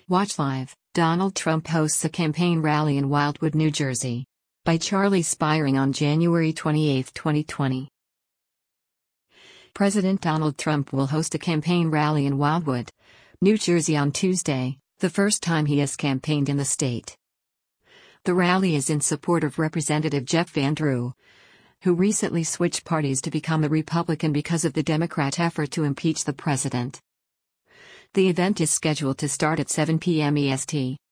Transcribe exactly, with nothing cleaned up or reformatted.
Watch live. Donald Trump hosts a campaign rally in Wildwood, New Jersey. By Charlie Spiring on January twenty-eighth, twenty twenty. President Donald Trump will host a campaign rally in Wildwood, New Jersey on Tuesday, the first time he has campaigned in the state. The rally is in support of Representative Jeff Van Drew, who recently switched parties to become a Republican because of the Democrat effort to impeach the president. The event is scheduled to start at seven p m E S T.